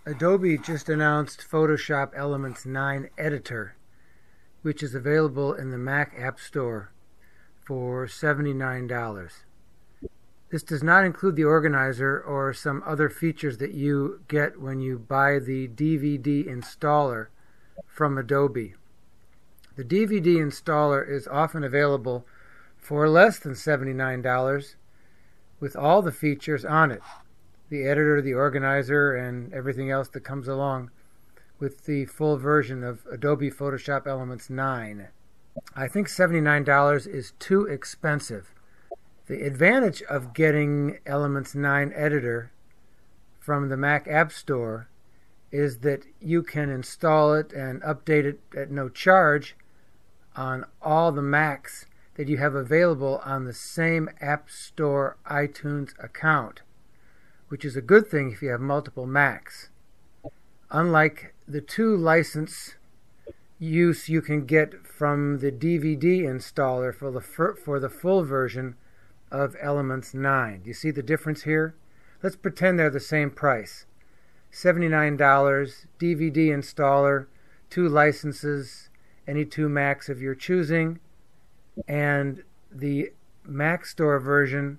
Adobe just announced Photoshop Elements 9 Editor, which is available in the Mac App Store for $79. This does not include the organizer or some other features that you get when you buy the DVD installer from Adobe. The DVD installer is often available for less than $79 with all the features on it. The editor, the organizer, and everything else that comes along with the full version of Adobe Photoshop Elements 9. I think $79 is too expensive. The advantage of getting Elements 9 Editor from the Mac App Store is that you can install it and update it at no charge on all the Macs that you have available on the same App Store iTunes account, which is a good thing if you have multiple Macs. Unlike the 2 license use you can get from the DVD installer for the full version of Elements 9. Do you see the difference here? Let's pretend they're the same price. $79, DVD installer, 2 licenses, any 2 Macs of your choosing, and the Mac Store version,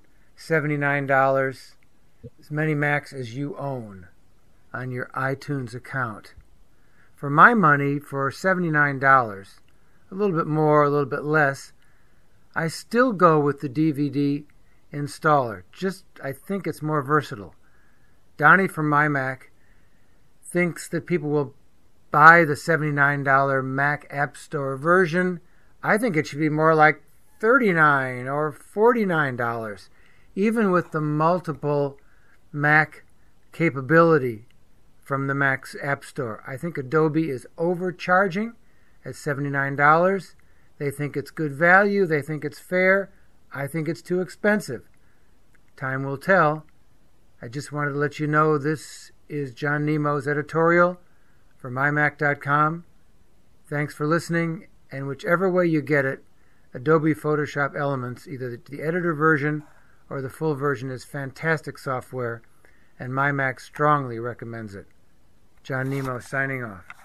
$79, as many Macs as you own on your iTunes account. For my money, for $79, a little bit more, a little bit less, I still go with the DVD installer. I think it's more versatile. Donnie from MyMac thinks that people will buy the $79 Mac App Store version. I think it should be more like $39 or $49, even with the multiple Mac capability from the Mac's App Store. I think Adobe is overcharging at $79. They think it's good value. They think it's fair. I think it's too expensive. Time will tell. I just wanted to let you know this is John Nemo's editorial for mymac.com. Thanks for listening, and whichever way you get it, Adobe Photoshop Elements, either the editor version or the full version, is fantastic software, and MyMac strongly recommends it. John Nemo signing off.